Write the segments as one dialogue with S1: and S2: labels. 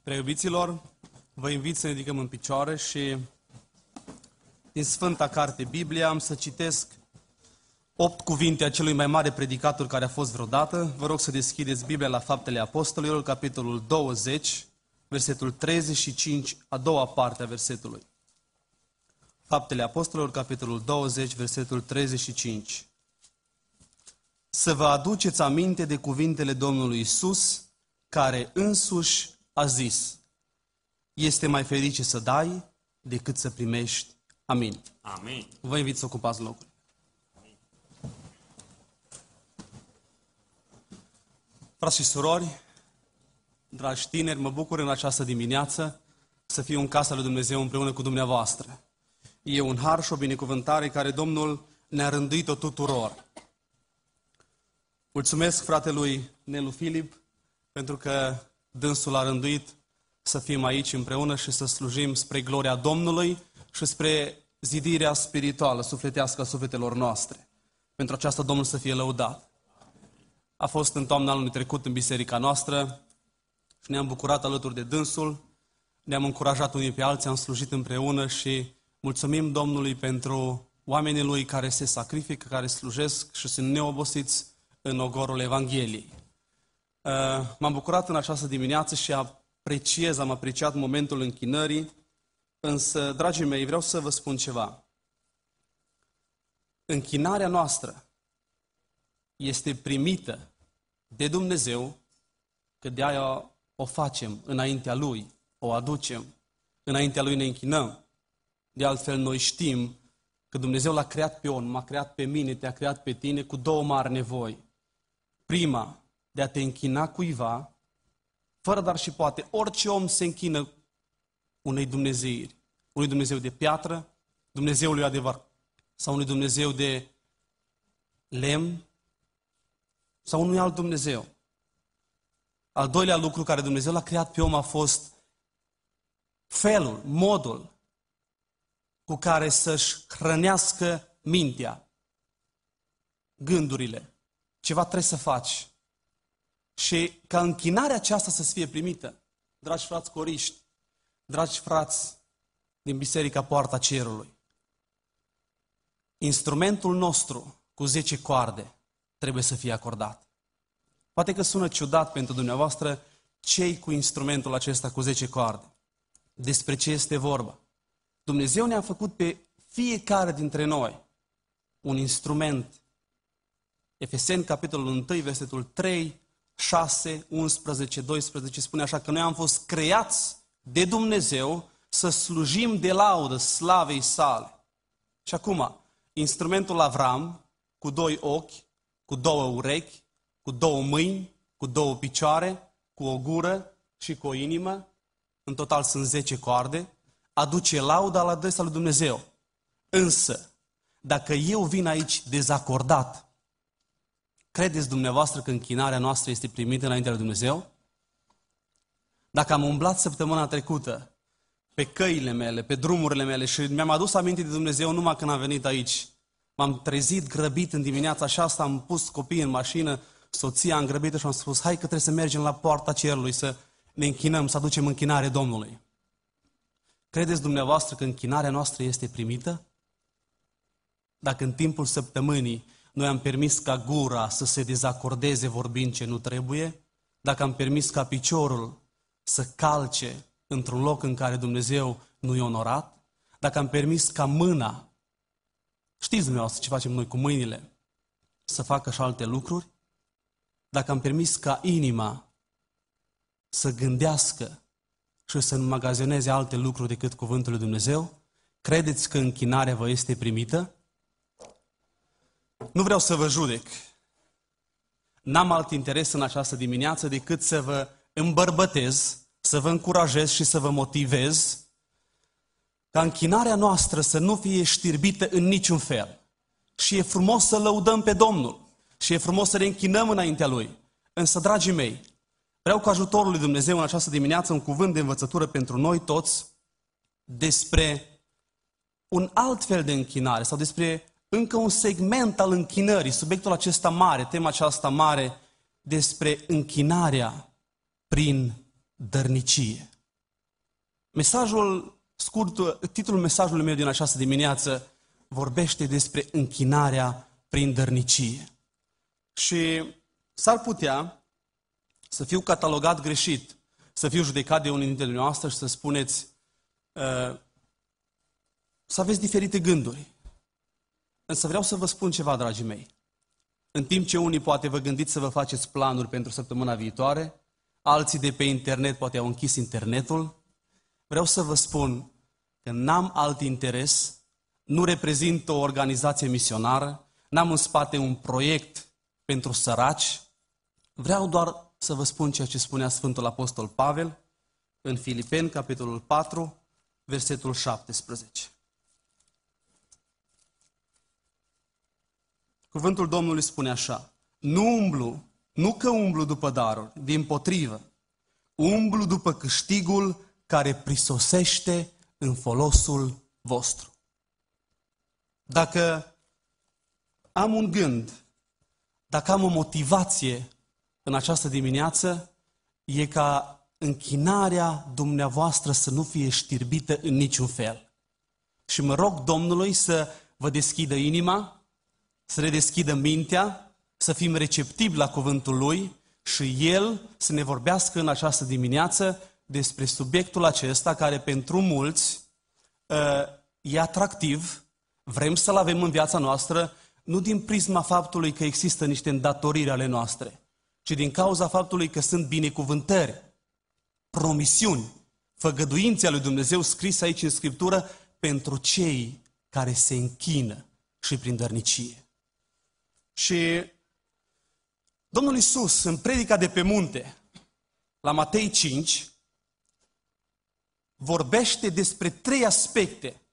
S1: Preiubiților, vă invit să ne ridicăm în picioare și din Sfânta Carte Biblia am să citesc 8 cuvinte a celui mai mare predicator care a fost vreodată. Vă rog să deschideți Biblia la Faptele Apostolilor, capitolul 20, versetul 35, a doua parte a versetului. Faptele Apostolilor, capitolul 20, versetul 35. Să vă aduceți aminte de cuvintele Domnului Iisus, care însuși a zis: este mai ferice să dai decât să primești. Amin.
S2: Amin.
S1: Vă invit să ocupați locul. Frați și surori, dragi tineri, mă bucur în această dimineață să fiu în casa lui Dumnezeu împreună cu dumneavoastră. E un har și o binecuvântare care Domnul ne-a rânduit-o tuturor. Mulțumesc fratelui Nelu Filip pentru că dânsul a rânduit să fim aici împreună și să slujim spre gloria Domnului și spre zidirea spirituală, sufletească a sufletelor noastre. Pentru aceasta Domnul să fie lăudat. A fost în toamna anului trecut în biserica noastră și ne-am bucurat alături de dânsul, ne-am încurajat unii pe alții, am slujit împreună și mulțumim Domnului pentru oamenii Lui care se sacrifică, care slujesc și sunt neobosiți în ogorul Evangheliei. M-am bucurat în această dimineață și am apreciat momentul închinării, însă, dragii mei, vreau să vă spun ceva. Închinarea noastră este primită de Dumnezeu, că de aia o facem înaintea Lui, o aducem, înaintea Lui ne închinăm. De altfel, noi știm că Dumnezeu l-a creat pe om, m-a creat pe mine, te-a creat pe tine cu două mari nevoi. Prima, de a te închina cuiva, fără dar și poate. Orice om se închină unei dumnezeiri. Unui Dumnezeu de piatră, Dumnezeului adevărat, sau unui Dumnezeu de lemn, sau unui alt Dumnezeu. Al doilea lucru care Dumnezeu l-a creat pe om a fost felul, modul cu care să-și hrănească mintea, gândurile. Ceva trebuie să faci. Și ca închinarea aceasta să fie primită, dragi frați coriști, dragi frați din Biserica Poarta Cerului, instrumentul nostru cu 10 coarde trebuie să fie acordat. Poate că sună ciudat pentru dumneavoastră ce-i cu instrumentul acesta cu 10 coarde. Despre ce este vorba? Dumnezeu ne-a făcut pe fiecare dintre noi un instrument. Efeseni, capitolul 1, versetul 3, 6, 11, 12, spune așa că noi am fost creați de Dumnezeu să slujim de laudă slavei sale. Și acum, instrumentul Avram, cu 2 ochi, cu 2 urechi, cu 2 mâini, cu 2 picioare, cu o gură și cu o inimă, în total sunt 10 coarde, aduce lauda la adresa lui Dumnezeu. Însă, dacă eu vin aici dezacordat, credeți dumneavoastră că închinarea noastră este primită înaintea lui Dumnezeu? Dacă am umblat săptămâna trecută pe căile mele, pe drumurile mele și mi-am adus aminte de Dumnezeu numai când am venit aici, m-am trezit grăbit în dimineața aceasta, am pus copiii în mașină, soția am grăbit și am spus: hai că trebuie să mergem la poarta cerului, să ne închinăm, să aducem închinare Domnului. Credeți dumneavoastră că închinarea noastră este primită? Dacă în timpul săptămânii noi am permis ca gura să se dezacordeze vorbind ce nu trebuie, dacă am permis ca piciorul să calce într-un loc în care Dumnezeu nu e onorat, dacă am permis ca mâna, știți dumneavoastră ce facem noi cu mâinile, să facă și alte lucruri, dacă am permis ca inima să gândească și să înmagazineze alte lucruri decât cuvântul lui Dumnezeu, credeți că închinarea vă este primită? Nu vreau să vă judec. N-am alt interes în această dimineață decât să vă îmbărbătez, să vă încurajez și să vă motivez ca închinarea noastră să nu fie știrbită în niciun fel. Și e frumos să lăudăm pe Domnul și e frumos să ne închinăm înaintea Lui. Însă, dragii mei, vreau cu ajutorul lui Dumnezeu în această dimineață un cuvânt de învățătură pentru noi toți despre un alt fel de închinare sau despre încă un segment al închinării, subiectul acesta mare, tema aceasta mare despre închinarea prin dărnicie. Titlul mesajului meu din această dimineață vorbește despre închinarea prin dărnicie. Și s-ar putea să fiu catalogat greșit, să fiu judecat de unii dintre dumneavoastră și să spuneți, să aveți diferite gânduri. Însă vreau să vă spun ceva, dragii mei. În timp ce unii poate vă gândiți să vă faceți planuri pentru săptămâna viitoare, alții de pe internet poate au închis internetul, vreau să vă spun că n-am alt interes, nu reprezint o organizație misionară, n-am în spate un proiect pentru săraci, vreau doar să vă spun ceea ce spunea Sfântul Apostol Pavel în Filipeni, capitolul 4, versetul 17. Cuvântul Domnului spune așa: nu că umblu după daruri, dimpotrivă, umblu după câștigul care prisosește în folosul vostru. Dacă am un gând, dacă am o motivație în această dimineață, e ca închinarea dumneavoastră să nu fie știrbită în niciun fel. Și mă rog Domnului să vă deschidă inima, să ne deschidă mintea, să fim receptivi la cuvântul Lui și El să ne vorbească în această dimineață despre subiectul acesta care pentru mulți e atractiv, vrem să-l avem în viața noastră, nu din prisma faptului că există niște îndatoriri ale noastre, ci din cauza faptului că sunt binecuvântări, promisiuni, făgăduințe ale lui Dumnezeu scrise aici în Scriptură pentru cei care se închină și prin dărnicie. Și Domnul Iisus, în predica de pe munte, la Matei 5, vorbește despre 3 aspecte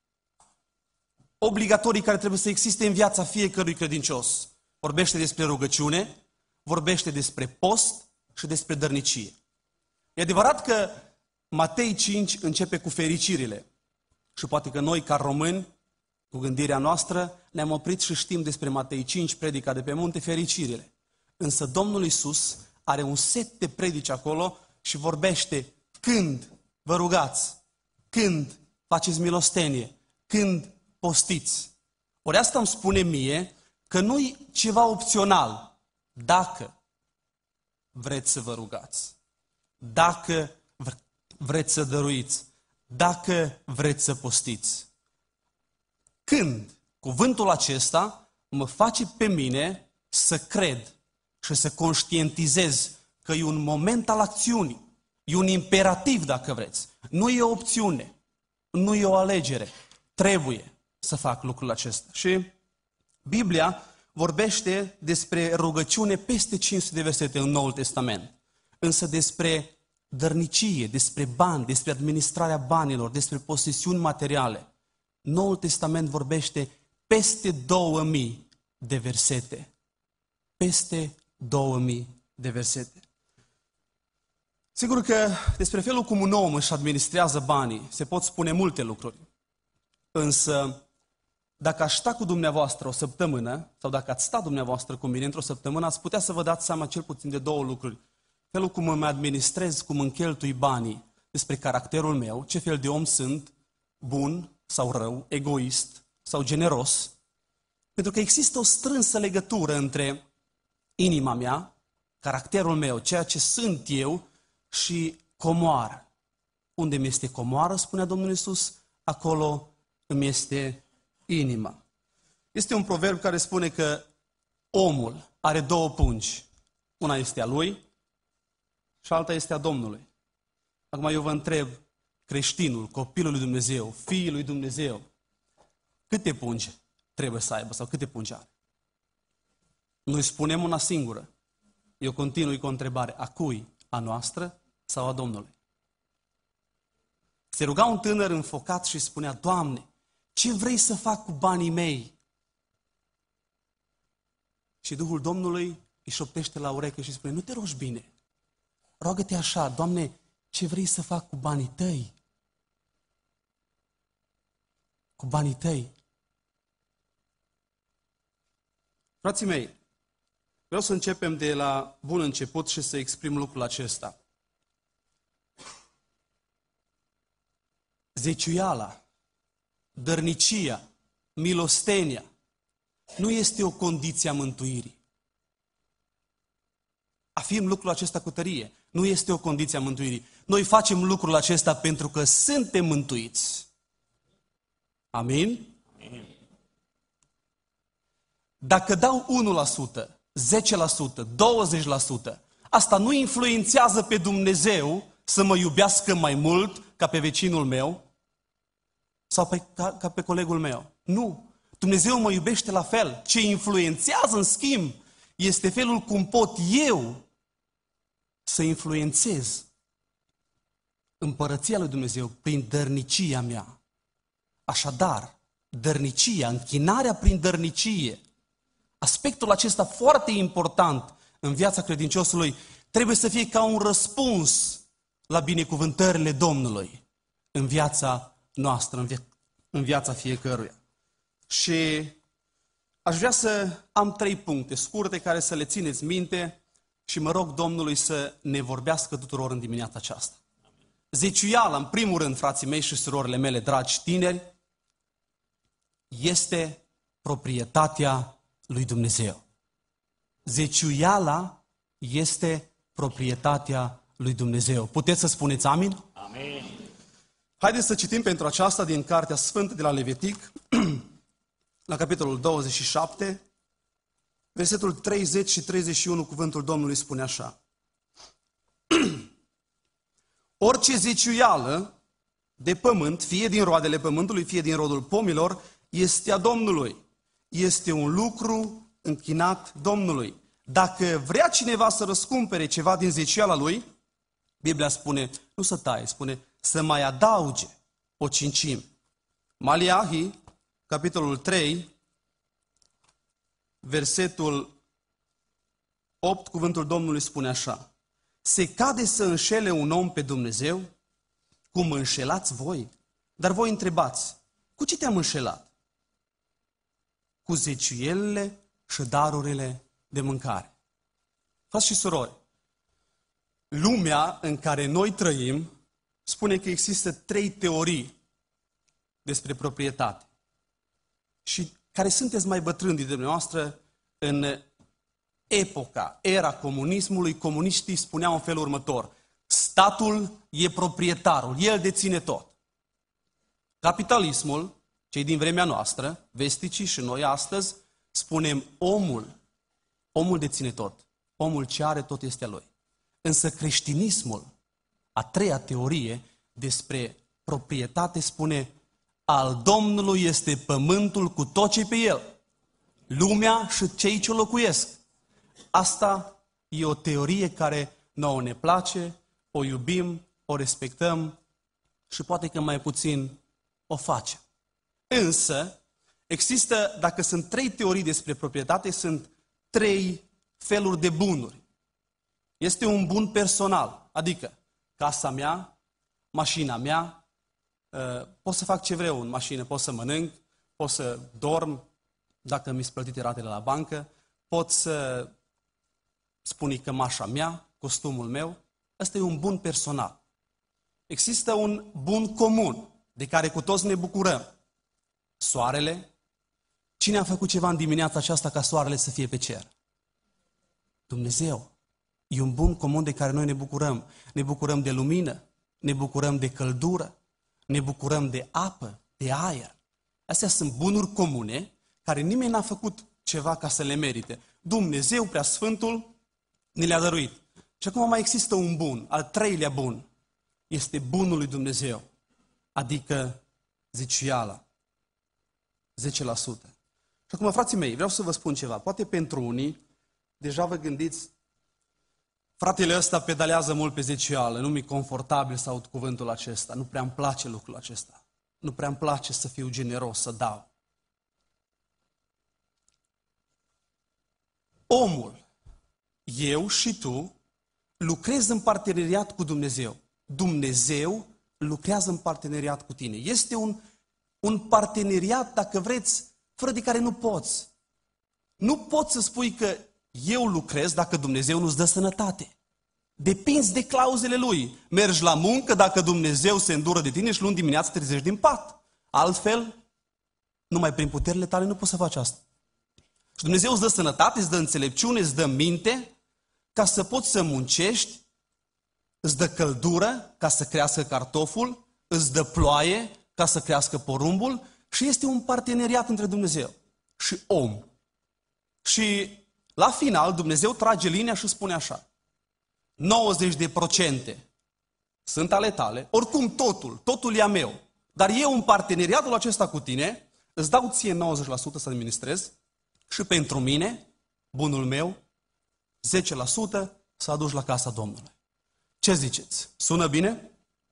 S1: obligatorii care trebuie să existe în viața fiecărui credincios. Vorbește despre rugăciune, vorbește despre post și despre dărnicie. E adevărat că Matei 5 începe cu fericirile. Și poate că noi, ca români, cu gândirea noastră, ne-am oprit și știm despre Matei 5, predica de pe munte, fericirile. Însă Domnul Iisus are un set de predici acolo și vorbește când vă rugați, când faceți milostenie, când postiți. Ori asta îmi spune mie că nu-i ceva opțional dacă vreți să vă rugați, dacă vreți să dăruiți, dacă vreți să postiți. Când cuvântul acesta mă face pe mine să cred și să conștientizez că e un moment al acțiunii, e un imperativ dacă vreți, nu e o opțiune, nu e o alegere, trebuie să fac lucrul acesta. Și Biblia vorbește despre rugăciune peste 500 de versete în Noul Testament, însă despre dărnicie, despre bani, despre administrarea banilor, despre posesiuni materiale. Noul Testament vorbește peste 2000 de versete. Peste 2000 de versete. Sigur că despre felul cum un om își administrează banii se pot spune multe lucruri. Însă, dacă aș sta cu dumneavoastră o săptămână, sau dacă ați sta dumneavoastră cu mine într-o săptămână, ați putea să vă dați seama cel puțin de 2 lucruri. Felul cum îmi administrez, cum îmi cheltui banii, despre caracterul meu, ce fel de om sunt, bun sau rău, egoist sau generos. Pentru că există o strânsă legătură între inima mea, caracterul meu, ceea ce sunt eu și comoară. Unde mi este comoară, spunea Domnul Iisus, acolo îmi este inima. Este un proverb care spune că omul are 2 pungi. Una este a lui și alta este a Domnului. Acum eu vă întreb, creștinul, copilul lui Dumnezeu, fiul lui Dumnezeu, câte pungi trebuie să aibă sau câte pungi are? Noi spunem una singură. Eu continui cu o întrebare. A cui? A noastră sau a Domnului? Se ruga un tânăr înfocat și spunea: Doamne, ce vrei să fac cu banii mei? Și Duhul Domnului îi șoptește la ureche și spune: nu te rogi bine. Roagă-te așa: Doamne, ce vrei să fac cu banii tăi? Cu banii tăi. Frații mei, vreau să începem de la bun început și să exprim lucrul acesta. Zeciuiala, dărnicia, milostenia nu este o condiție a mântuirii. Afirm lucrul acesta cu tărie. Nu este o condiție a mântuirii. Noi facem lucrul acesta pentru că suntem mântuiți. Amin? Amin. Dacă dau 1%, 10%, 20%, asta nu influențează pe Dumnezeu să mă iubească mai mult ca pe vecinul meu sau ca pe colegul meu. Nu. Dumnezeu mă iubește la fel. Ce influențează, în schimb, este felul cum pot eu să influențez împărăția lui Dumnezeu prin dărnicia mea. Așadar, dărnicia, închinarea prin dărnicie, aspectul acesta foarte important în viața credinciosului, trebuie să fie ca un răspuns la binecuvântările Domnului în viața noastră, în viața fiecăruia. Și aș vrea să am 3 puncte scurte care să le țineți minte și mă rog Domnului să ne vorbească tuturor în dimineața aceasta. Zeciuiala, în primul rând, frații mei și surorile mele, dragi tineri, este proprietatea lui Dumnezeu. Zeciuiala este proprietatea lui Dumnezeu. Puteți să spuneți amin?
S2: Amin.
S1: Haideți să citim pentru aceasta din Cartea Sfântă de la Levitic, la capitolul 27, versetul 30 și 31, cuvântul Domnului spune așa. Orice zeciuială de pământ, fie din roadele pământului, fie din rodul pomilor, este a Domnului. Este un lucru închinat Domnului. Dacă vrea cineva să răscumpere ceva din zeciuiala lui, Biblia spune, nu să taie, spune să mai adauge o cincime. Maliahi, capitolul 3, versetul 8, cuvântul Domnului spune așa. Se cade să înșele un om pe Dumnezeu? Cum înșelați voi? Dar voi întrebați, cu ce te-am înșelat? Cu zeciuielile și darurile de mâncare. Frați și surori, lumea în care noi trăim spune că există 3 teorii despre proprietate. Și care sunteți mai bătrâni dintre dumneavoastră, în era comunismului, comuniștii spuneau în felul următor. Statul e proprietarul, el deține tot. Capitalismul, cei din vremea noastră, vesticii și noi astăzi, spunem omul deține tot. Omul ce are, tot este a lui. Însă creștinismul, a 3-a teorie despre proprietate, spune al Domnului este pământul cu tot ce pe el, lumea și cei ce locuiesc. Asta e o teorie care nouă ne place, o iubim, o respectăm și poate că mai puțin o facem. Însă, există, dacă sunt 3 teorii despre proprietate, sunt 3 feluri de bunuri. Este un bun personal, adică casa mea, mașina mea, pot să fac ce vreau în mașină, pot să mănânc, pot să dorm, dacă mi-s plătite ratele la bancă, pot să spun cămașa mea, costumul meu. Ăsta e un bun personal. Există un bun comun, de care cu toți ne bucurăm. Soarele. Cine a făcut ceva în dimineața aceasta ca soarele să fie pe cer? Dumnezeu. E un bun comun de care noi ne bucurăm. Ne bucurăm de lumină, ne bucurăm de căldură, ne bucurăm de apă, de aer. Astea sunt bunuri comune care nimeni n-a făcut ceva ca să le merite. Dumnezeu, Preasfântul, ne le-a dăruit. Și acum mai există un bun, al 3-lea bun. Este bunul lui Dumnezeu, adică zeciuiala, 10%. Și acum, frații mei, vreau să vă spun ceva. Poate pentru unii, deja vă gândiți, fratele ăsta pedalează mult pe zeciuială, nu mi-e confortabil să aud cuvântul acesta, nu prea îmi place lucrul acesta, nu prea îmi place să fiu generos, să dau. Omul, eu și tu, lucrez în parteneriat cu Dumnezeu. Dumnezeu lucrează în parteneriat cu tine. Este un parteneriat, dacă vreți, fără de care nu poți. Nu poți să spui că eu lucrez dacă Dumnezeu nu-ți dă sănătate. Depinzi de clauzele lui. Mergi la muncă dacă Dumnezeu se îndură de tine și luni dimineața te trezești din pat. Altfel, numai prin puterile tale nu poți să faci asta. Și Dumnezeu îți dă sănătate, îți dă înțelepciune, îți dă minte ca să poți să muncești, îți dă căldură ca să crească cartoful, îți dă ploaie ca să crească porumbul și este un parteneriat între Dumnezeu și om. Și la final Dumnezeu trage linia și spune așa: 90% sunt ale tale, oricum totul e a meu. Dar eu în parteneriatul acesta cu tine îți dau ție 90% să administrezi și pentru mine, bunul meu, 10% să aduci la casa Domnului. Ce ziceți? Sună bine?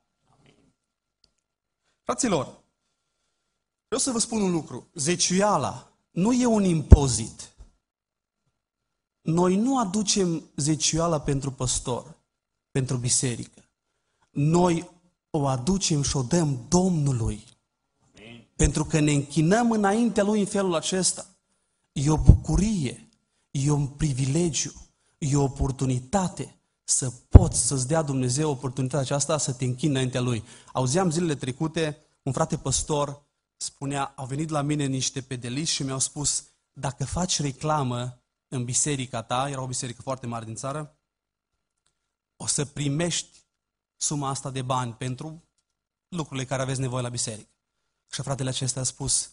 S1: Fraților, vreau să vă spun un lucru. Zeciuiala nu e un impozit. Noi nu aducem zeciuiala pentru păstor, pentru biserică. Noi o aducem și o dăm Domnului. Amin. Pentru că ne închinăm înaintea Lui în felul acesta. E o bucurie, e un privilegiu, e o oportunitate să poți să-ți dea Dumnezeu oportunitatea aceasta să te închini înaintea Lui. Auzeam zilele trecute, un frate păstor spunea, au venit la mine niște pedeliști și mi-au spus, dacă faci reclamă în biserica ta, era o biserică foarte mare din țară, o să primești suma asta de bani pentru lucrurile care aveți nevoie la biserică. Și fratele acesta a spus,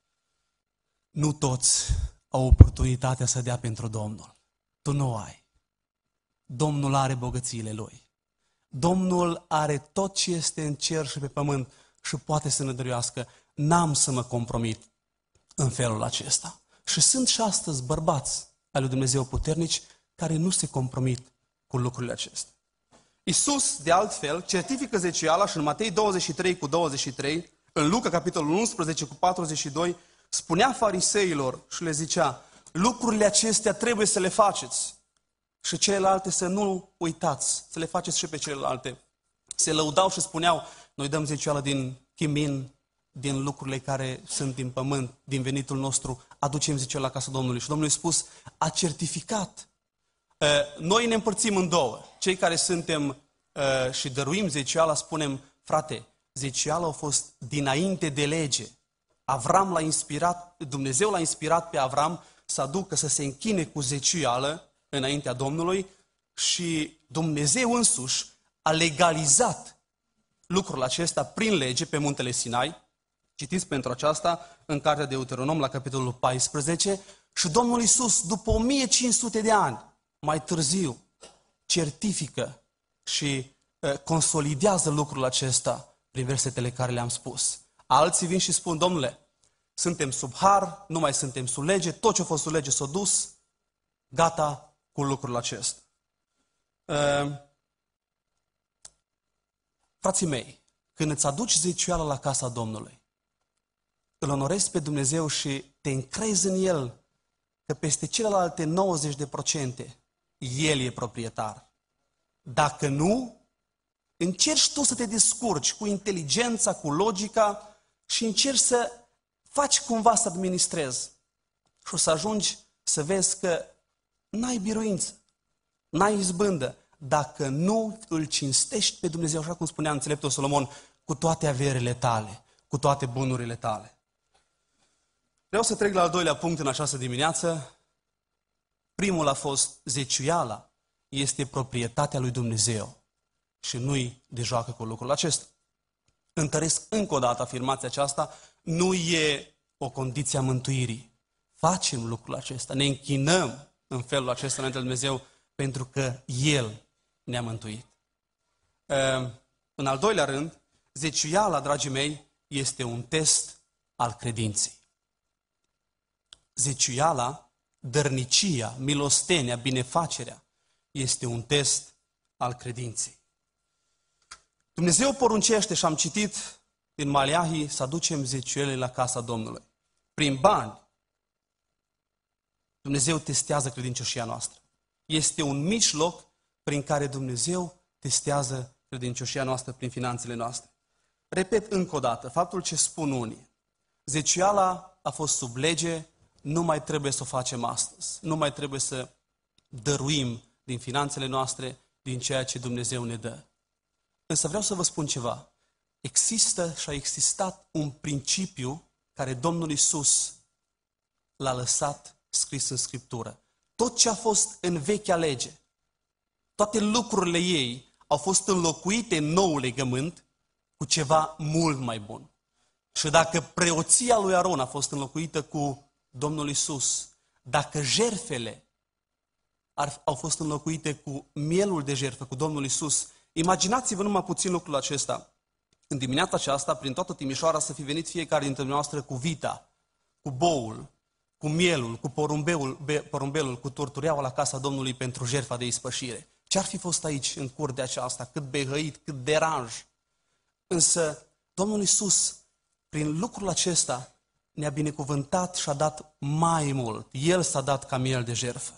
S1: nu toți au oportunitatea să dea pentru Domnul. Tu nu ai. Domnul are bogățiile Lui. Domnul are tot ce este în cer și pe pământ și poate să ne dăruiască. N-am să mă compromit în felul acesta. Și sunt și astăzi bărbați al lui Dumnezeu puternici care nu se compromit cu lucrurile acestea. Iisus, de altfel, certifică zeciuiala și în Matei 23:23, în Luca, capitolul 11:42, spunea fariseilor și le zicea, lucrurile acestea trebuie să le faceți și celelalte să nu uitați, să le faceți și pe celelalte. Se lăudau și spuneau, noi dăm zeciuială din chimin, din lucrurile care sunt din pământ, din venitul nostru, aducem zeciuială la casa Domnului. Și Domnul i-a spus, a certificat. Noi ne împărțim în două. Cei care suntem și dăruim zeciuiala, spunem, frate, zeciuiala a fost dinainte de lege. Avram l-a inspirat, Dumnezeu l-a inspirat pe Avram să aducă, să se închine cu zeciuială înaintea Domnului și Dumnezeu însuși a legalizat lucrul acesta prin lege pe muntele Sinai. Citiți pentru aceasta în cartea de Deuteronom la capitolul 14 și Domnul Iisus, după 1500 de ani, mai târziu, certifică și consolidează lucrul acesta prin versetele care le-am spus. Alții vin și spun, Domnule, suntem sub har, nu mai suntem sub lege, tot ce a fost sub lege s-a dus, gata cu lucrul acesta. Frații mei, când îți aduci zeciuială la casa Domnului, îl onorezi pe Dumnezeu și te încrezi în El, că peste celelalte 90% El e proprietar. Dacă nu, încerci tu să te descurci cu inteligența, cu logica și încerci să faci cumva să administrezi. Și o să ajungi să vezi că n-ai biruință, n-ai izbândă, dacă nu îl cinstești pe Dumnezeu, așa cum spunea înțeleptul Solomon, cu toate averile tale, cu toate bunurile tale. Vreau să trec la al doilea punct în această dimineață. Primul a fost zeciuiala, este proprietatea lui Dumnezeu și nu-i de joacă cu lucrul acesta. Întăresc încă o dată afirmația aceasta, nu e o condiție a mântuirii. Facem lucrul acesta, ne închinăm în felul acesta înainte de Dumnezeu pentru că El ne-a mântuit. În al doilea rând, zeciuiala, dragii mei, este un test al credinței. Zeciuiala, dărnicia, milostenia, binefacerea, este un test al credinței. Dumnezeu poruncește, și am citit în Maleahi, să aducem zeciuielile la casa Domnului. Prin bani, Dumnezeu testează credincioșia noastră. Este un mijloc prin care Dumnezeu testează credincioșia noastră prin finanțele noastre. Repet încă o dată, faptul ce spun unii. Zeciuiala a fost sub lege, nu mai trebuie să o facem astăzi. Nu mai trebuie să dăruim din finanțele noastre. din ceea ce Dumnezeu ne dă. Însă vreau să vă spun ceva. Există și a existat un principiu care Domnul Iisus l-a lăsat scris în Scriptură. Tot ce a fost în vechea lege, toate lucrurile ei au fost înlocuite în noul legământ cu ceva mult mai bun. Și dacă preoția lui Aron a fost înlocuită cu Domnul Iisus, dacă jertfele au fost înlocuite cu mielul de jertfă, cu Domnul Iisus, imaginați-vă numai puțin lucrul acesta. În dimineața aceasta, prin toată Timișoara, să fi venit fiecare dintre noastre cu vita, cu boul, cu mielul, cu porumbelul, cu turtureaua la casa Domnului pentru jertfa de ispășire. Ce-ar fi fost aici, în curtea aceasta, cât behăit, cât deranj. Însă, Domnul Iisus, prin lucrul acesta, ne-a binecuvântat și a dat mai mult. El s-a dat ca miel de jertfă.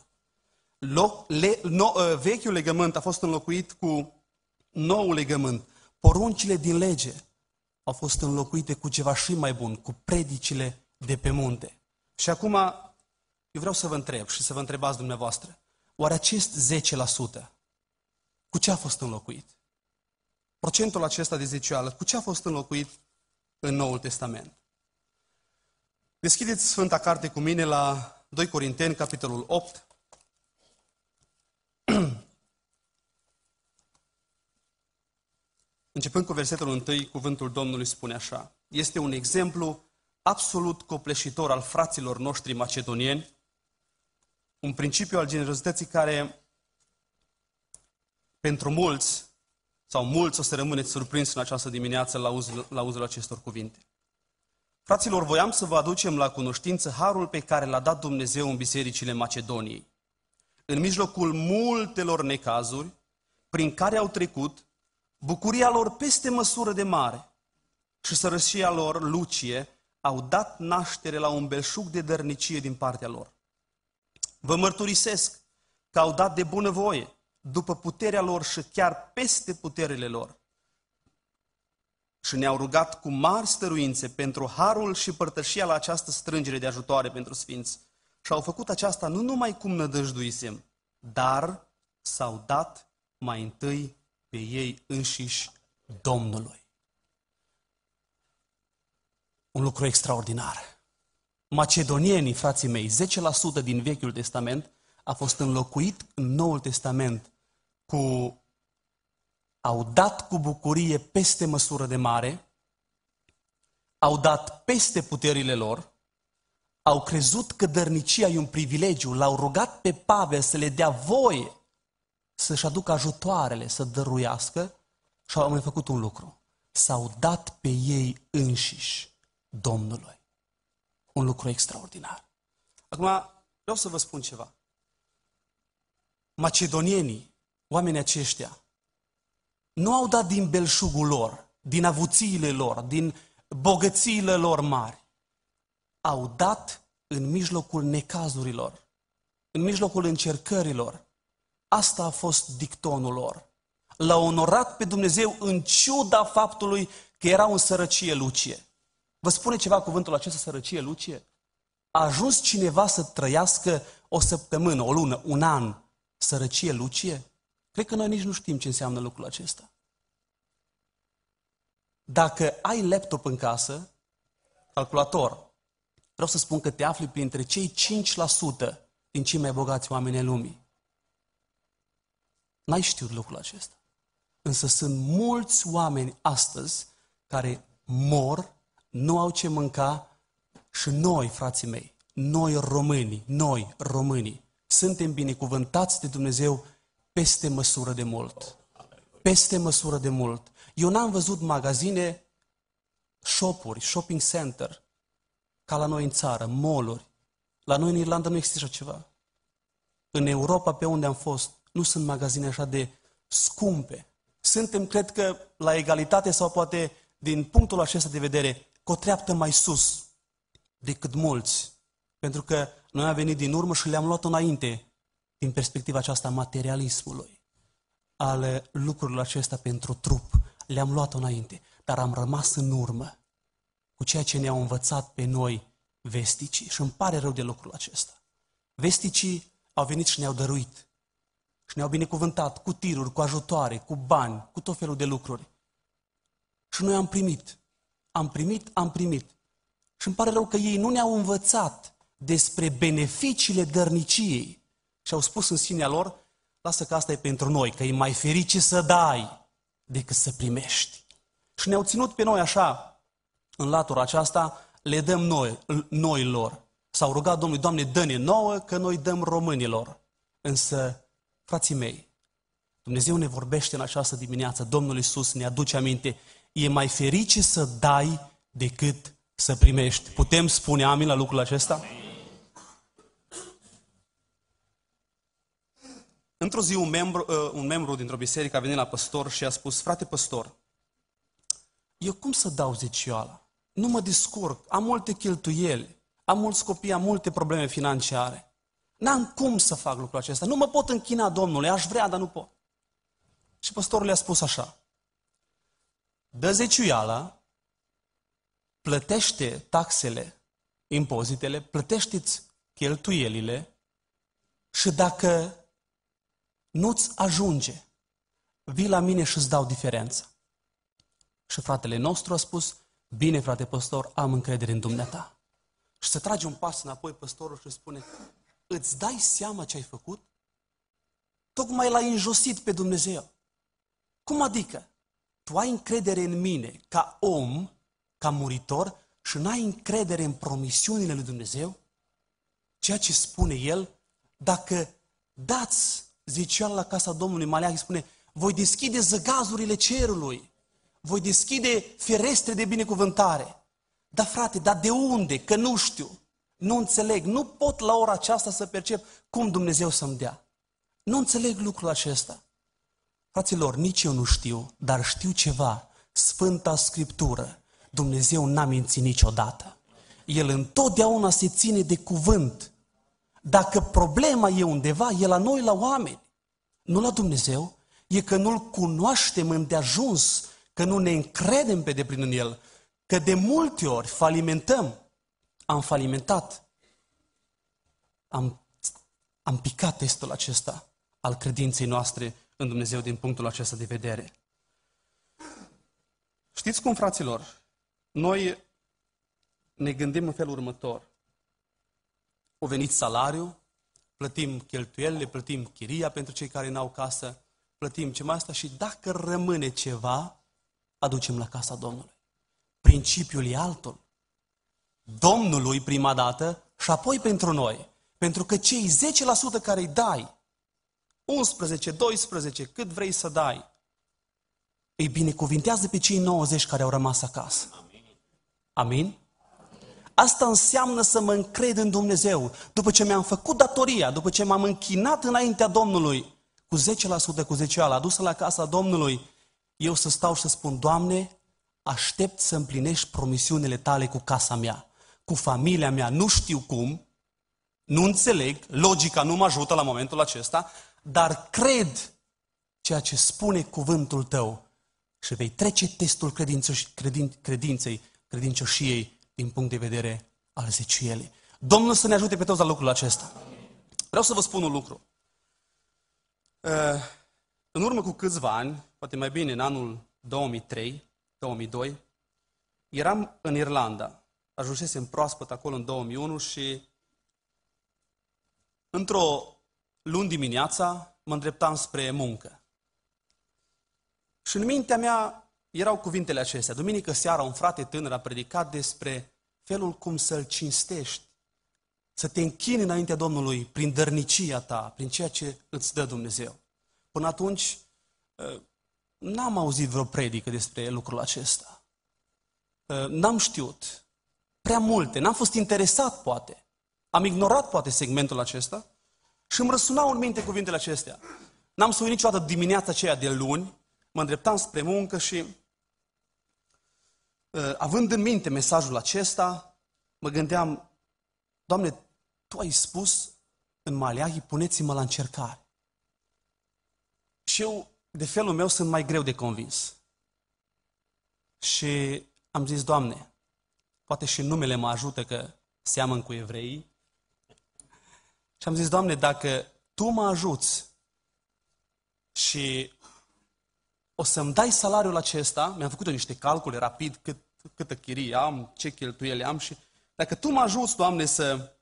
S1: Vechiul legământ a fost înlocuit cu noul legământ. Poruncile din lege au fost înlocuite cu ceva și mai bun, cu predicile de pe munte. Și acum, eu vreau să vă întreb și să vă întrebați dumneavoastră, oare acest 10% cu ce a fost înlocuit? Procentul acesta de zecioală, cu ce a fost înlocuit în Noul Testament? Deschideți Sfânta Carte cu mine la 2 Corinteni, capitolul 8. Începând cu versetul 1, cuvântul Domnului spune așa. Este un exemplu absolut copleșitor al fraților noștri macedonieni, un principiu al generozității care pentru mulți, sau mulți o să rămâneți surprins în această dimineață la auzul acestor cuvinte. Fraților, voiam să vă aducem la cunoștință harul pe care l-a dat Dumnezeu în bisericile Macedoniei. În mijlocul multelor necazuri prin care au trecut, bucuria lor peste măsură de mare și sărășia lor lucie au dat naștere la un belșug de dărnicie din partea lor. Vă mărturisesc că au dat de bunăvoie, după puterea lor și chiar peste puterile lor. Și ne-au rugat cu mari stăruințe pentru harul și părtășia la această strângere de ajutoare pentru sfinți. Și au făcut aceasta nu numai cum nădăjduisem, dar s-au dat mai întâi pe ei înșiși Domnului. Un lucru extraordinar. Macedonienii, frații mei, 10% din Vechiul Testament a fost înlocuit în Noul Testament cu au dat cu bucurie peste măsură de mare, au dat peste puterile lor, au crezut că dărnicia e un privilegiu, l-au rugat pe Pavel să le dea voie să-și aducă ajutoarele, să dăruiască și au mai făcut un lucru. S-au dat pe ei înșiși Domnului. Un lucru extraordinar. Acum vreau să vă spun ceva. Macedonienii, oamenii aceștia, nu au dat din belșugul lor, din avuțiile lor, din bogățiile lor mari. Au dat în mijlocul necazurilor, în mijlocul încercărilor. Asta a fost dictonul lor. L-au onorat pe Dumnezeu în ciuda faptului că erau în sărăcie lucie. Vă spune ceva cuvântul acesta, sărăcie lucie? A ajuns cineva să trăiască o săptămână, o lună, un an, sărăcie lucie? Cred că noi nici nu știm ce înseamnă lucrul acesta. Dacă ai laptop în casă, calculator, vreau să spun că te afli printre cei 5% din cei mai bogați oameni ai lumii. N-ai știut lucrul acesta. Însă sunt mulți oameni astăzi care mor, nu au ce mânca și noi, frații mei, noi românii, suntem binecuvântați de Dumnezeu peste măsură de mult. Peste măsură de mult. Eu n-am văzut magazine, shop-uri, shopping center, ca la noi în țară, mall-uri. La noi în Irlanda nu există așa ceva. În Europa, pe unde am fost, nu sunt magazine așa de scumpe. Suntem, cred că, la egalitate sau poate, din punctul acesta de vedere, cu o treaptă mai sus decât mulți. Pentru că noi am venit din urmă și le-am luat înainte din perspectiva aceasta materialismului. Ale lucrurilor acestea pentru trup. Le-am luat înainte, dar am rămas în urmă cu ceea ce ne-au învățat pe noi vesticii. Și îmi pare rău de lucrul acesta. Vesticii au venit și ne-au dăruit. Și ne-au binecuvântat cu tiruri, cu ajutoare, cu bani, cu tot felul de lucruri. Și noi am primit. Am primit. Și îmi pare rău că ei nu ne-au învățat despre beneficiile dărniciei. Și au spus în sinea lor, lasă că asta e pentru noi, că e mai ferice să dai decât să primești. Și ne-au ținut pe noi așa, în latura aceasta, le dăm noi lor. S-au rugat Domnului, Doamne, dă-ne nouă, că noi dăm românilor. Însă, frații mei, Dumnezeu ne vorbește în această dimineață, Domnul Iisus ne aduce aminte, e mai ferice să dai decât să primești. Putem spune amin la lucrul acesta? Într-o zi un membru dintr-o biserică a venit la păstor și a spus, frate păstor, eu cum să dau zecioala? Nu mă descurc, am multe cheltuieli, am mulți copii, am multe probleme financiare. N-am cum să fac lucrul acesta, nu mă pot închina Domnului, aș vrea, dar nu pot. Și păstorul le-a spus așa, dă zeciuiala, plătește taxele, impozitele, plătește-ți cheltuielile și dacă nu-ți ajunge, vii la mine și îți dau diferența. Și fratele nostru a spus, bine frate păstor, am încredere în dumneata. Și se trage un pas înapoi păstorul și spune, îți dai seama ce ai făcut? Tocmai l-ai înjosit pe Dumnezeu. Cum adică? Tu ai încredere în mine ca om, ca muritor și n-ai încredere în promisiunile lui Dumnezeu? Ceea ce spune el, dacă dați zeciuială la casa Domnului, Maleahi spune, voi deschide zăgazurile cerului, voi deschide ferestre de binecuvântare. Dar frate, dar de unde? Că nu știu, nu înțeleg, nu pot la ora aceasta să percep cum Dumnezeu să-mi dea. Nu înțeleg lucrul acesta. Fraților, nici eu nu știu, dar știu ceva. Sfânta Scriptură, Dumnezeu n-a mințit niciodată. El întotdeauna se ține de cuvânt. Dacă problema e undeva, e la noi, la oameni, nu la Dumnezeu, e că nu-L cunoaștem îndeajuns, că nu ne încredem pe deplin în El, că de multe ori falimentăm. Am falimentat. Am picat testul acesta al credinței noastre în Dumnezeu din punctul acesta de vedere. Știți cum, fraților? Noi ne gândim în felul următor. O venit salariu, plătim cheltuielile, plătim chiria pentru cei care n-au casă, plătim ce mai asta și dacă rămâne ceva, aducem la casa Domnului. Principiul e altul. Domnului prima dată și apoi pentru noi. Pentru că cei 10% care îi dai, 11, 12, cât vrei să dai, îi binecuvintează pe cei 90 care au rămas acasă. Amin? Asta înseamnă să mă încred în Dumnezeu. După ce mi-am făcut datoria, după ce m-am închinat înaintea Domnului, cu 10%, cu zecioala, adusă la casa Domnului, eu să stau și să spun, Doamne, aștept să împlinești promisiunile tale cu casa mea, cu familia mea, nu știu cum, nu înțeleg, logica nu mă ajută la momentul acesta, dar cred ceea ce spune cuvântul tău și vei trece testul credincioșiei din punct de vedere al zeciuielii. Domnul să ne ajute pe toți la lucrul acesta. Vreau să vă spun un lucru. În urmă cu câțiva ani, poate mai bine în anul 2002, eram în Irlanda. Ajunsesem proaspăt acolo în 2001 și într-o luni dimineața mă îndreptam spre muncă. Și în mintea mea erau cuvintele acestea. Duminică seara un frate tânăr a predicat despre felul cum să-L cinstești, să te închini înaintea Domnului prin dărnicia ta, prin ceea ce îți dă Dumnezeu. Până atunci n-am auzit vreo predică despre lucrul acesta. N-am știut prea multe, n-am fost interesat poate. Am ignorat poate segmentul acesta și îmi răsunau în minte cuvintele acestea. N-am să uit niciodată dimineața aceea de luni, mă îndreptam spre muncă și având în minte mesajul acesta, mă gândeam, Doamne, Tu ai spus în Maleahi, puneți-mă la încercare. Și eu, de felul meu, sunt mai greu de convins. Și am zis, Doamne, poate și numele mă ajută că seamăn cu evreii. Și am zis, Doamne, dacă Tu mă ajuți Și o să-mi dai salariul acesta, mi-am făcut niște calcule rapid, câtă chirie am, ce cheltuieli am și dacă Tu mă ajuți, Doamne, să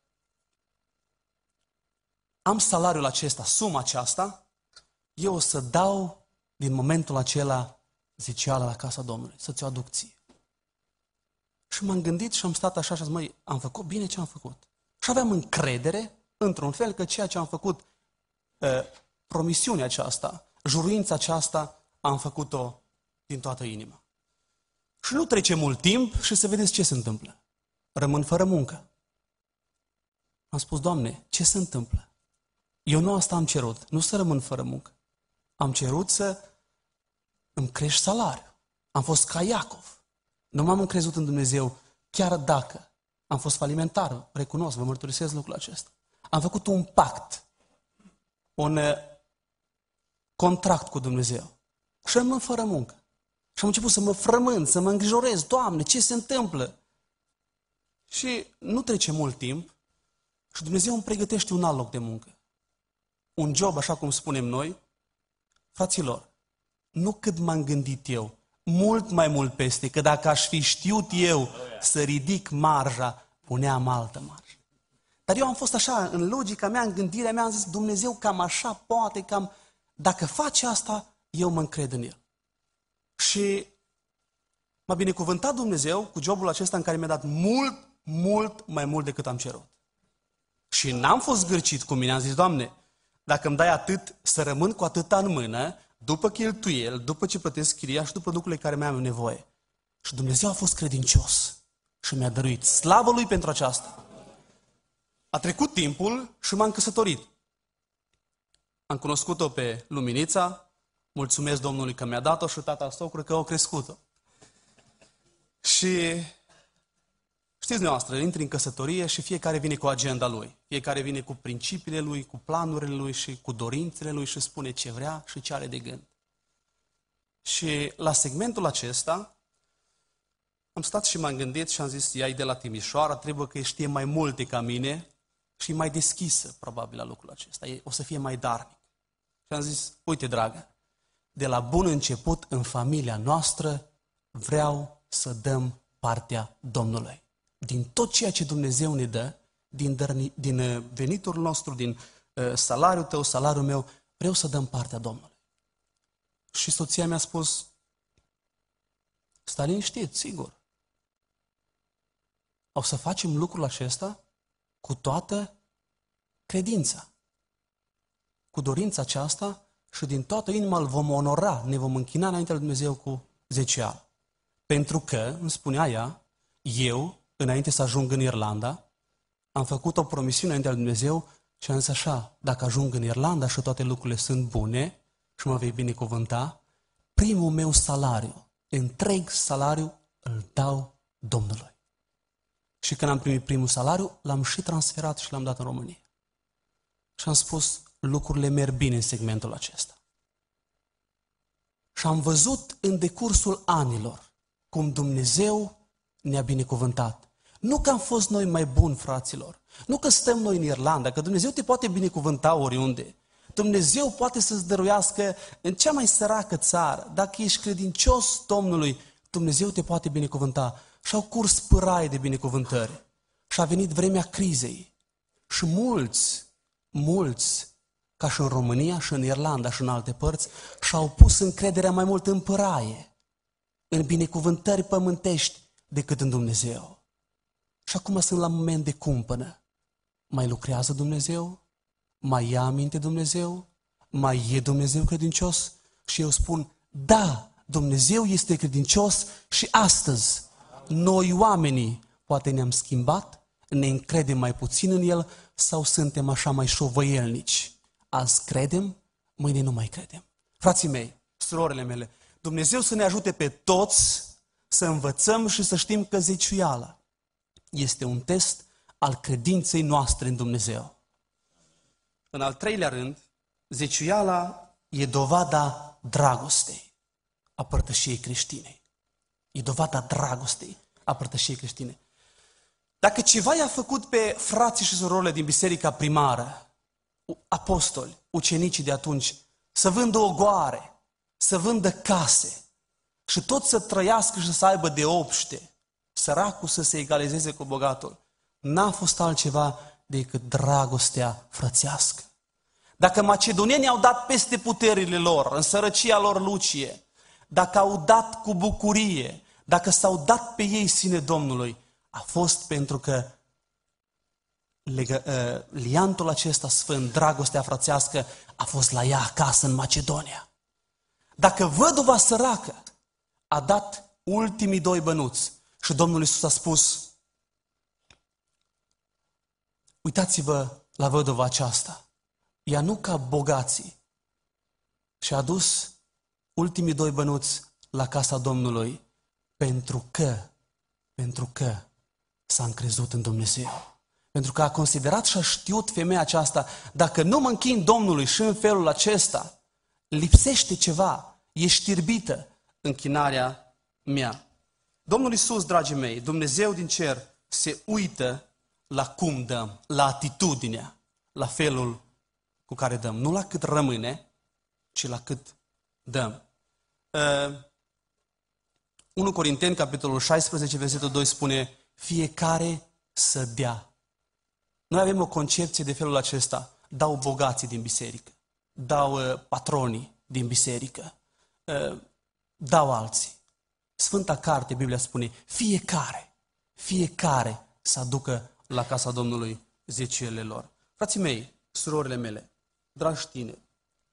S1: am salariul acesta, suma aceasta, eu o să dau din momentul acela zeciuială la casa Domnului, să ți-o aduc ție. Și m-am gândit și am stat așa și am zis, măi, am făcut bine ce am făcut. Și aveam încredere, într-un fel, că ceea ce am făcut, promisiunea aceasta, juruința aceasta, am făcut-o din toată inima. Și nu trece mult timp și să vedeți ce se întâmplă. Rămân fără muncă. Am spus, Doamne, ce se întâmplă? Eu nu asta am cerut, nu să rămân fără muncă. Am cerut să îmi crești salariul. Am fost ca Iacov. Nu m-am încrezut în Dumnezeu, chiar dacă am fost falimentar, recunosc, vă mărturisesc lucrul acesta. Am făcut un pact, un contract cu Dumnezeu. Și rămân fără muncă. Și am început să mă frământ, să mă îngrijorez. Doamne, ce se întâmplă? Și nu trece mult timp și Dumnezeu îmi pregătește un alt loc de muncă. Un job, așa cum spunem noi. Fraților, nu cât m-am gândit eu, mult mai mult peste, că dacă aș fi știut eu să ridic marja, puneam altă marjă. Dar eu am fost așa, în logica mea, în gândirea mea, am zis, Dumnezeu cam așa poate, cam, dacă face asta, eu mă încred în El. Și m-a binecuvântat Dumnezeu cu jobul acesta în care mi-a dat mult, mult mai mult decât am cerut. Și n-am fost zgârcit cu mine, am zis, Doamne, dacă îmi dai atât, să rămân cu atâta în mână, după cheltuieli, după ce plătesc chiria și după lucrurile care mi-am nevoie. Și Dumnezeu a fost credincios și mi-a dăruit. Slavă Lui pentru aceasta. A trecut timpul și m-am căsătorit. Am cunoscut-o pe Luminița, mulțumesc Domnului că mi-a dat-o și tata socră că au crescut-o. Și știți dumneavoastră, intri în căsătorie și fiecare vine cu agenda lui. Fiecare vine cu principiile lui, cu planurile lui și cu dorințele lui și spune ce vrea și ce are de gând. Și la segmentul acesta am stat și m-am gândit și am zis, ea e de la Timișoara, trebuie că știe mai multe ca mine și e mai deschisă probabil la lucrul acesta. O să fie mai darnic. Și am zis, uite dragă, de la bun început în familia noastră vreau să dăm partea Domnului. Din tot ceea ce Dumnezeu ne dă, din venitul nostru, din salariul tău, salariul meu, vreau să dăm partea Domnului. Și soția mi-a spus, stai liniștit, sigur. O să facem lucrul acesta cu toată credința. Cu dorința aceasta și din toată inima îl vom onora, ne vom închina înaintea lui Dumnezeu cu zeciuială. Pentru că, îmi spunea ea, eu, înainte să ajung în Irlanda, am făcut o promisiune înaintea lui Dumnezeu și am zis așa, dacă ajung în Irlanda și toate lucrurile sunt bune și mă vei binecuvânta, primul meu salariu, întreg salariu, îl dau Domnului. Și când am primit primul salariu, l-am și transferat și l-am dat în România. Și am spus, lucrurile merg bine în segmentul acesta. Și am văzut în decursul anilor cum Dumnezeu ne-a binecuvântat. Nu că am fost noi mai buni, fraților. Nu că stăm noi în Irlanda, că Dumnezeu te poate binecuvânta oriunde. Dumnezeu poate să-ți dăruiască în cea mai săracă țară. Dacă ești credincios Domnului, Dumnezeu te poate binecuvânta. Și au curs pâraie de binecuvântări. Și a venit vremea crizei. Și mulți, ca și în România, și în Irlanda, și în alte părți, și-au pus încrederea mai mult în pâraie, în binecuvântări pământești, decât în Dumnezeu. Și acum sunt la moment de cumpănă. Mai lucrează Dumnezeu? Mai ia aminte Dumnezeu? Mai e Dumnezeu credincios? Și eu spun, da, Dumnezeu este credincios și astăzi noi oamenii poate ne-am schimbat, ne încredem mai puțin în El sau suntem așa mai șovăielnici. Azi credem, mâine nu mai credem. Frații mei, surorile mele, Dumnezeu să ne ajute pe toți să învățăm și să știm că zeciuiala este un test al credinței noastre în Dumnezeu. În al treilea rând, zeciuiala e dovada dragostei a părtășiei creștine. E dovada dragostei a părtășiei creștine. Dacă ceva i-a făcut pe frații și surorile din biserica primară, apostoli, ucenicii de atunci, să vândă ogoare, să vândă case și tot să trăiască și să aibă de obște, săracul să se egalizeze cu bogatul, n-a fost altceva decât dragostea frățească. Dacă macedonienii au dat peste puterile lor, în sărăcia lor lucie, dacă au dat cu bucurie, dacă s-au dat pe ei sine Domnului, a fost pentru că liantul acesta sfânt, dragostea frățească, a fost la ea acasă în Macedonia. Dacă văduva săracă a dat ultimii 2 bănuți și Domnul Iisus a spus: uitați-vă la văduva aceasta, ea nu ca bogații, și a dus ultimii 2 bănuți la casa Domnului pentru că s-a încrezut în Dumnezeu. Pentru că a considerat și a știut femeia aceasta, dacă nu mă închin Domnului și în felul acesta, lipsește ceva, e știrbită închinarea mea. Domnul Iisus, dragii mei, Dumnezeu din cer, se uită la cum dăm, la atitudinea, la felul cu care dăm. Nu la cât rămâne, ci la cât dăm. 1 Corinteni, capitolul 16, versetul 2 spune: fiecare să dea. Noi avem o concepție de felul acesta: dau bogații din biserică, dau patronii din biserică, dau alții. Sfânta Carte, Biblia spune, fiecare să aducă la casa Domnului zeciuielile lor. Frații mei, surorile mele, dragi tineri,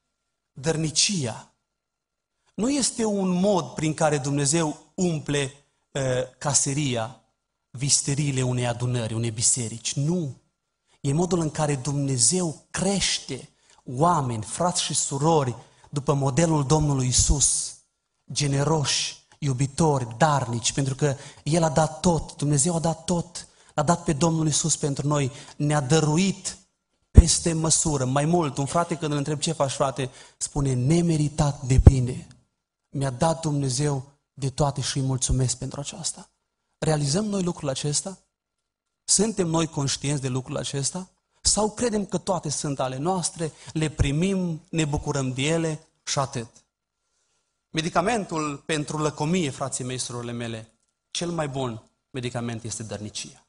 S1: dărnicia nu este un mod prin care Dumnezeu umple caseria, visteriile unei adunări, unei biserici. Nu. E modul în care Dumnezeu crește oameni, frați și surori, după modelul Domnului Isus, generoși, iubitori, darnici, pentru că El a dat tot, Dumnezeu a dat tot, l-a dat pe Domnul Isus pentru noi, ne-a dăruit peste măsură, mai mult. Un frate, când îl întreb: ce faci, frate? Spune: nemeritat de bine. Mi-a dat Dumnezeu de toate și îi mulțumesc pentru aceasta. Realizăm noi lucrul acesta? Suntem noi conștienți de lucrul acesta? Sau credem că toate sunt ale noastre, le primim, ne bucurăm de ele și atât? Medicamentul pentru lăcomie, frații mei, surorile mele, cel mai bun medicament este dărnicia.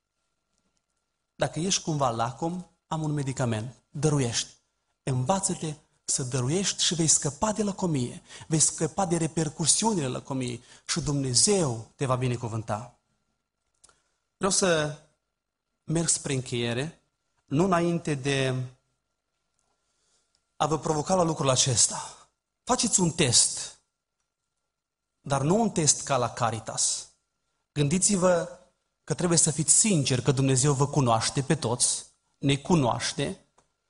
S1: Dacă ești cumva lacom, am un medicament, dăruiești. Învață-te să dăruiești și vei scăpa de lăcomie, vei scăpa de repercursiunile lăcomiei și Dumnezeu te va binecuvânta. Vreau să merg spre încheiere, nu înainte de a vă provoca la lucrul acesta. Faceți un test, dar nu un test ca la Caritas. Gândiți-vă că trebuie să fiți sinceri că Dumnezeu vă cunoaște pe toți, ne cunoaște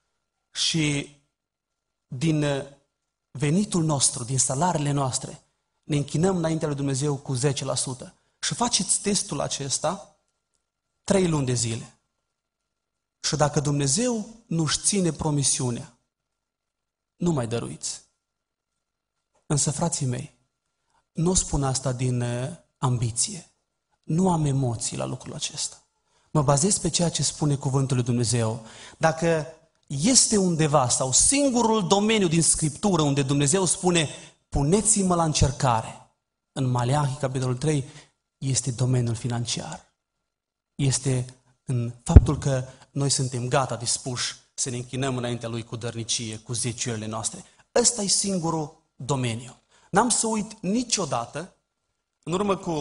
S1: și din venitul nostru, din salariile noastre, ne închinăm înaintea lui Dumnezeu cu 10%. Și faceți testul acesta 3 luni de zile. Și dacă Dumnezeu nu-și ține promisiunea, nu mai dăruiți. Însă, frații mei, nu spun asta din ambiție. Nu am emoții la lucrul acesta. Mă bazez pe ceea ce spune cuvântul lui Dumnezeu. Dacă este undeva sau singurul domeniu din Scriptură unde Dumnezeu spune: puneți-mă la încercare, în Maleahi, capitolul 3, este domeniul financiar. Este în faptul că noi suntem gata, dispuși să ne închinăm înaintea Lui cu dărnicie, cu zeciuielile noastre. Ăsta e singurul domeniu. N-am să uit niciodată, în urmă cu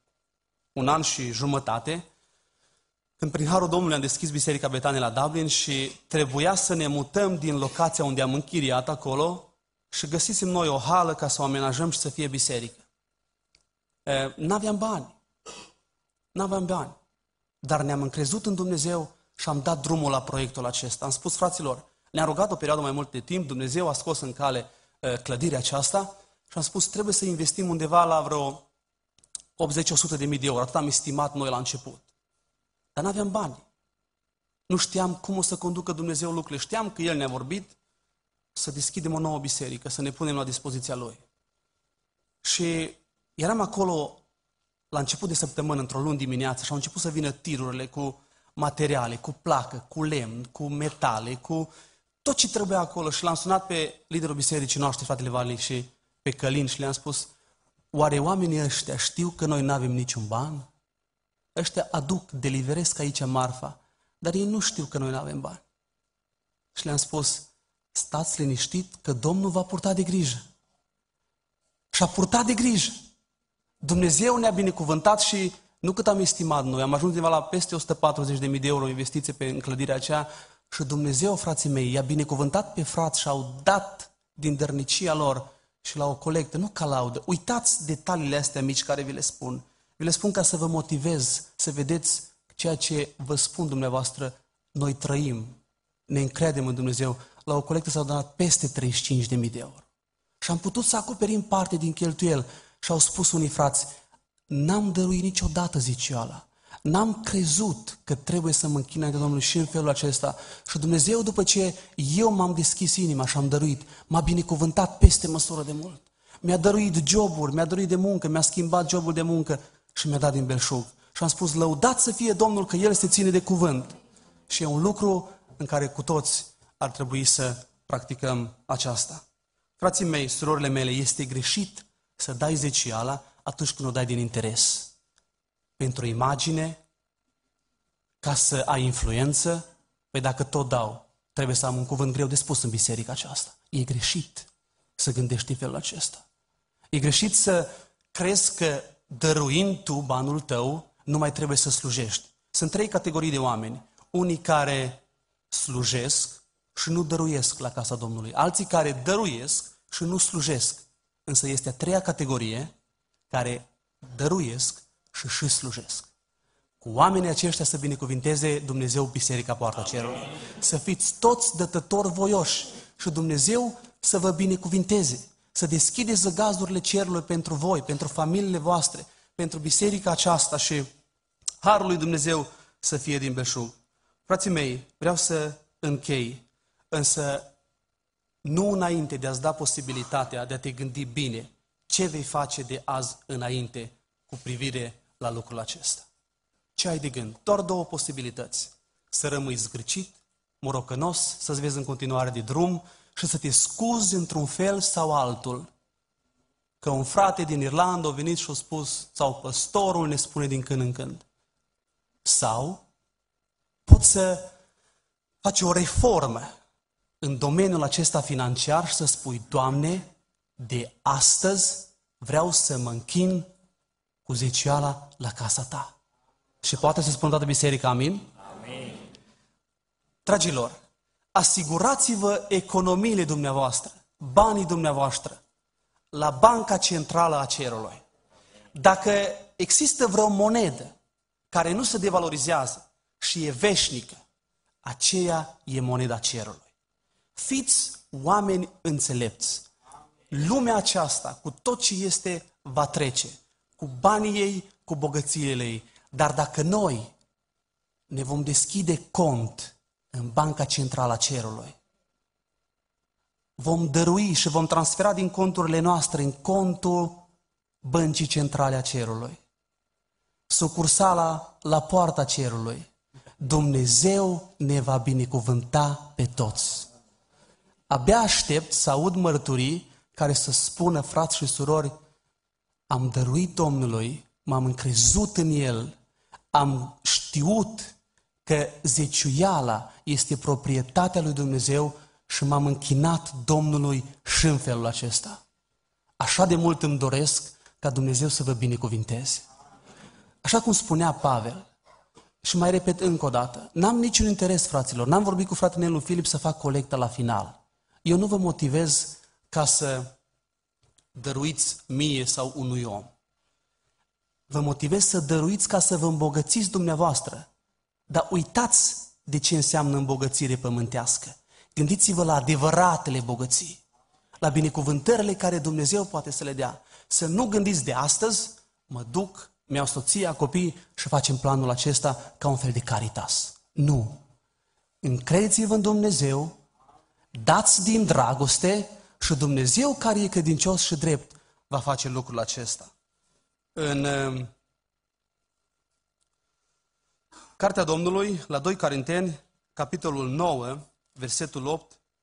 S1: 1 an și jumătate, când prin harul Domnului am deschis Biserica Betania la Dublin și trebuia să ne mutăm din locația unde am închiriat acolo și găsisem noi o hală ca să o amenajăm și să fie biserică. N-aveam bani, dar ne-am încrezut în Dumnezeu și am dat drumul la proiectul acesta. Am spus: fraților, ne-a rugat o perioadă mai mult de timp, Dumnezeu a scos în cale clădirea aceasta și am spus: trebuie să investim undeva la vreo 80-100 de mii de euro. Atât am estimat noi la început. Dar n-aveam bani. Nu știam cum o să conducă Dumnezeu lucrurile. Știam că El ne-a vorbit să deschidem o nouă biserică, să ne punem la dispoziția Lui. Și eram acolo la început de săptămână, într-o luni dimineață, și au început să vină tirurile cu materiale, cu placă, cu lemn, cu metale, cu tot ce trebuia acolo și l-am sunat pe liderul bisericii noastre, fratele Vali, și pe Călin și le-am spus, oare oamenii ăștia știu că noi nu avem niciun ban? Ăștia aduc, deliveresc aici marfa, dar ei nu știu că noi nu avem bani. Și le-am spus, stați liniștit că Domnul va purta de grijă. Și a purtat de grijă. Dumnezeu ne-a binecuvântat și nu cât am estimat noi, am ajuns undeva la peste 140.000 de euro investiție pe înclădirea aceea și Dumnezeu, frații mei, i-a binecuvântat pe frați și au dat din dărnicia lor și la o colectă, nu ca laudă. Uitați detaliile astea mici care vi le spun. Vi le spun ca să vă motivez, să vedeți ceea ce vă spun dumneavoastră, noi trăim, ne încredem în Dumnezeu. La o colectă s-au donat peste 35.000 de euro. Și am putut să acoperim parte din cheltuieli. Și au spus unii frați, n-am dăruit niciodată zicioala. N-am crezut că trebuie să mă închin înaintea Domnului și în felul acesta. Și Dumnezeu, după ce eu m-am deschis inima și am dăruit, m-a binecuvântat peste măsură de mult. Mi-a dăruit joburi, mi-a dăruit de muncă, mi-a schimbat jobul de muncă și mi-a dat din belșug. Și am spus, lăudat să fie Domnul că El se ține de cuvânt. Și e un lucru în care cu toți ar trebui să practicăm aceasta. Frații mei, surorile mele, este greșit să dai zeciala atunci când o dai din interes. Pentru imagine, ca să ai influență, păi dacă tot dau, trebuie să am un cuvânt greu de spus în biserica aceasta. E greșit să gândești în felul acesta. E greșit să crezi că dăruind tu banul tău, nu mai trebuie să slujești. Sunt 3 categorii de oameni. Unii care slujesc și nu dăruiesc la casa Domnului. Alții care dăruiesc și nu slujesc. Însă este a 3-a categorie care dăruiesc și slujesc. Cu oamenii aceștia să binecuvinteze Dumnezeu Biserica Poarta Cerului. Să fiți toți dătători voioși și Dumnezeu să vă binecuvinteze. Să deschideți zăgazurile cerului pentru voi, pentru familiile voastre, pentru biserica aceasta și harul lui Dumnezeu să fie din belșug. Frații mei, vreau să închei, însă nu înainte de a-ți da posibilitatea de a te gândi bine ce vei face de azi înainte cu privire la lucrul acesta. Ce ai de gând? Doar 2 posibilități. Să rămâi zgârcit, morocănos, să-ți vezi în continuare de drum și să te scuzi într-un fel sau altul. Că un frate din Irlanda a venit și a spus, sau păstorul ne spune din când în când. Sau poți să faci o reformă în domeniul acesta financiar și să spui, Doamne, de astăzi vreau să mă închin cu zeciala la casa Ta. Și poate să spună toată biserica, amin? Amin. Dragilor, asigurați-vă economiile dumneavoastră, banii dumneavoastră, la Banca Centrală a Cerului. Dacă există vreo monedă care nu se devalorizează și e veșnică, aceea e moneda cerului. Fiți oameni înțelepți. Lumea aceasta, cu tot ce este, va trece. Cu banii ei, cu bogățiile ei. Dar dacă noi ne vom deschide cont în Banca Centrală a Cerului, vom dărui și vom transfera din conturile noastre în contul Băncii Centrale a Cerului, sucursala la Poarta Cerului, Dumnezeu ne va binecuvânta pe toți. Abia aștept să aud mărturii care să spună, frați și surori, am dăruit Domnului, m-am încrezut în El, am știut că zeciuiala este proprietatea lui Dumnezeu și m-am închinat Domnului și în felul acesta. Așa de mult îmi doresc ca Dumnezeu să vă binecuvinteze. Așa cum spunea Pavel, și mai repet încă o dată, n-am niciun interes, fraților, n-am vorbit cu fratele Nelu Filip să fac colectă la final. Eu nu vă motivez ca să dăruiți mie sau unui om. Vă motivez să dăruiți ca să vă îmbogățiți dumneavoastră. Dar uitați de ce înseamnă îmbogățire pământească. Gândiți-vă la adevăratele bogății, la binecuvântările care Dumnezeu poate să le dea. Să nu gândiți de astăzi, mă duc, mi-au soția, copii și facem planul acesta ca un fel de caritas. Nu. Încrediți-vă în Dumnezeu, dați din dragoste și Dumnezeu care e credincios și drept va face lucrul acesta. În Cartea Domnului, la 2 Corinteni, capitolul 9, versetul 8,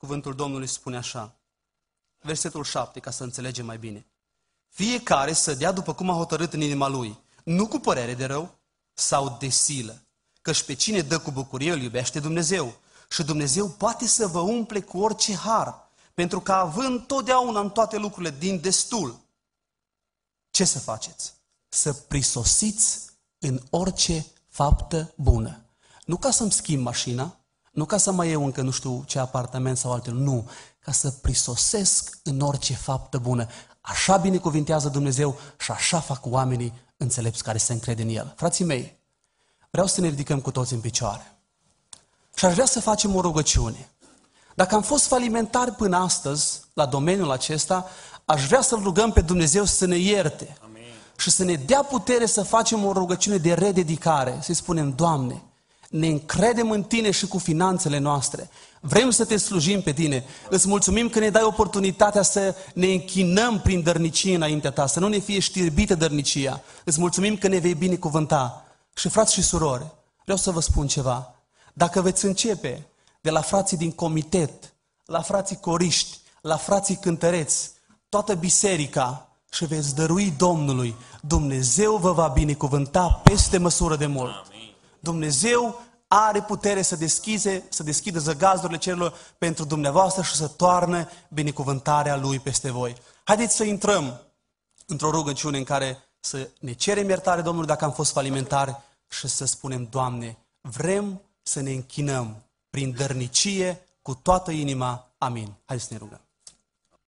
S1: cuvântul Domnului spune așa. Versetul 7, ca să înțelegem mai bine. Fiecare să dea după cum a hotărât în inima lui, nu cu părere de rău sau de silă, căci pe cine dă cu bucurie îl iubește Dumnezeu. Și Dumnezeu poate să vă umple cu orice har, pentru că având totdeauna în toate lucrurile din destul, ce să faceți? Să prisosiți în orice faptă bună. Nu ca să-mi schimb mașina, nu ca să mai iau încă nu știu ce apartament sau altele, nu, ca să prisosesc în orice faptă bună. Așa binecuvintează Dumnezeu și așa fac oamenii înțelepți care se încred în El. Frații mei, vreau să ne ridicăm cu toți în picioare. Și aș vrea să facem o rugăciune. Dacă am fost falimentari până astăzi, la domeniul acesta, aș vrea să-L rugăm pe Dumnezeu să ne ierte. Amin. Și să ne dea putere să facem o rugăciune de rededicare. Să-i spunem, Doamne, ne încredem în Tine și cu finanțele noastre. Vrem să Te slujim pe Tine. Îți mulțumim că ne dai oportunitatea să ne închinăm prin dărnicie înaintea Ta, să nu ne fie știrbită dărnicia. Îți mulțumim că ne vei binecuvânta. Și frați și surori, vreau să vă spun ceva. Dacă veți începe de la frații din comitet, la frații coriști, la frații cântăreți, toată biserica și veți dărui Domnului, Dumnezeu vă va binecuvânta peste măsură de mult. Amin. Dumnezeu are putere să deschidă zăgazurile cerurilor pentru dumneavoastră și să toarnă binecuvântarea Lui peste voi. Haideți să intrăm într-o rugăciune în care să ne cerem iertare Domnului dacă am fost falimentari și să spunem, Doamne, vrem să ne închinăm prin dărnicie cu toată inima. Amin. Haideți să ne rugăm.